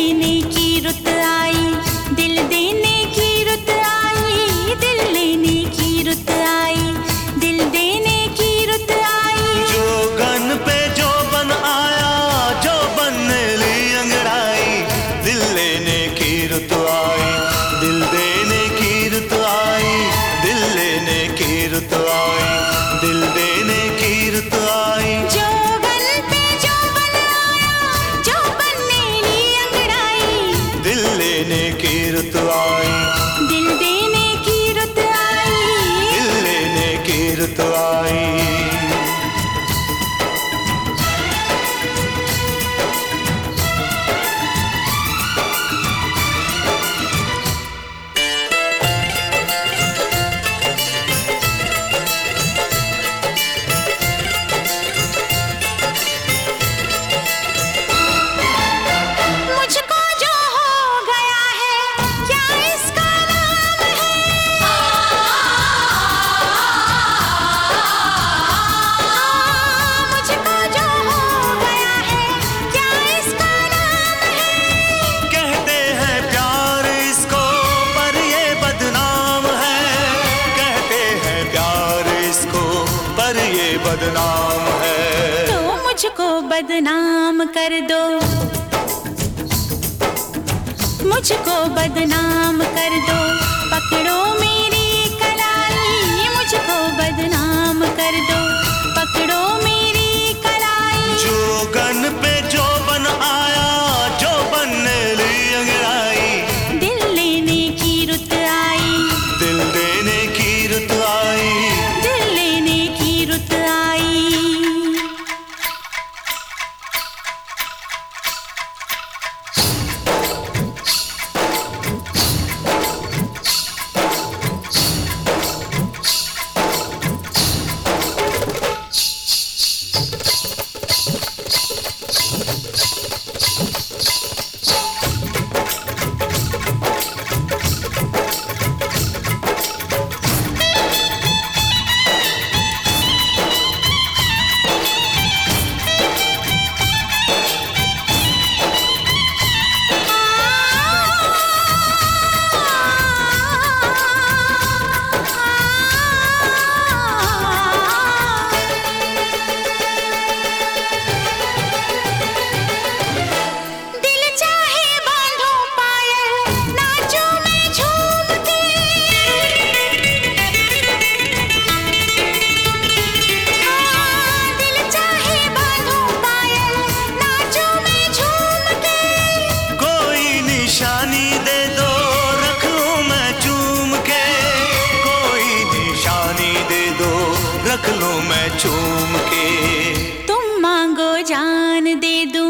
लेने की रुत आई, दिल देने की रुत आई, दिल लेने की रुत आई, दिल देने की रुत आई। जोगन पे जो बन आया, जो बनने ली अंगड़ाई, दिल लेने की रुत आई, दिल देने की रुत आई, दिल लेने की रुत आई, दिल देने की रुत आई। जोगन पे जो बन आया, जो बनने ली अंगड़ाई, दिल लेने की रुत आई, दिल देने की रुत आई, दिल लेने की रुत आई। मुझको जो हो गया है, क्या इसका नाम है? मुझको जो हो गया है, क्या इसका नाम है? कहते हैं प्यार इसको, पर ये बदनाम है। कहते हैं प्यार इसको, पर ये बदनाम है। तो मुझको बदनाम कर दो, मुझको बदनाम कर दो, पकड़ो मेरी कलाई, मुझको बदनाम कर दो, पकड़ो मेरी कलाई। जोगन पे जो बन आया, जो बनने ली अंगड़ाई, दिल लेने की रुत आई, दिल देने की रुत आई। दिल लेने की रुत आई। दिल चाहे बांधो पायल, नाचूं मैं झूम के। दिल चाहे बांधो पायल, नाचूं मैं झूम के। कोई निशानी दे दो, रख लूं मैं चूम के। कोई निशानी दे दो, रख लूं मैं चूम के। तुम मांगो जान दे दूं,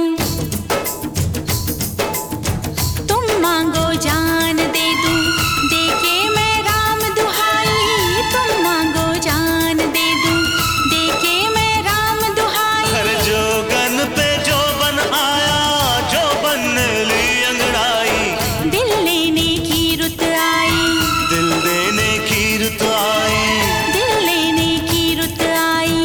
तुम मांगो जान दे दूं, देके मैं राम दुहाई। तुम मांगो जान दे दूं, देके मैं राम दुहाई। हर जोगन पे जो बन आया, जो बनने ली अंगड़ाई, दिल लेने की रुत आई, दिल देने की रुत आई। दिल लेने की रुत आई।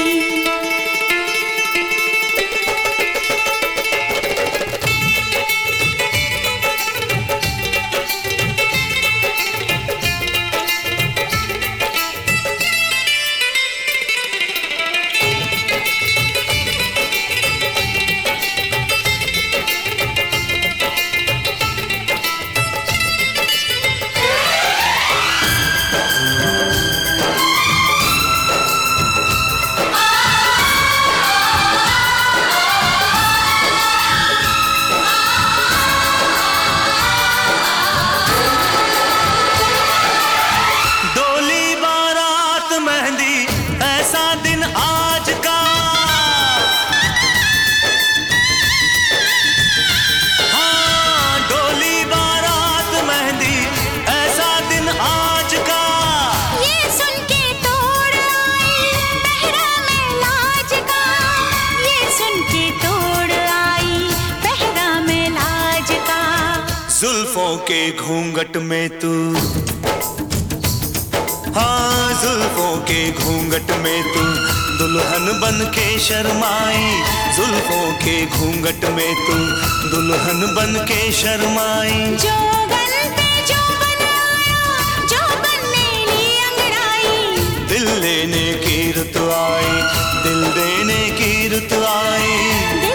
डोली बारात मेहंदी, ऐसा दिन आज का। हाँ, डोली बारात मेहंदी, ऐसा दिन आज का। ये सुन के तोड़ आई पहरा में लाज का, ये सुन के तोड़ आई पहरा में लाज का। जुल्फों के घूंघट में तू, हाँ जुल्फों के घूंघट में तू दुल्हन बन के शर्माई जुल्फों के घूंघट में तू, दुल्हन बन के शर्माई। जोगन पे जोबन आया, जोबन ने ली अंगड़ाई, दिल लेने की रुत आई, दिल देने की रुत आई।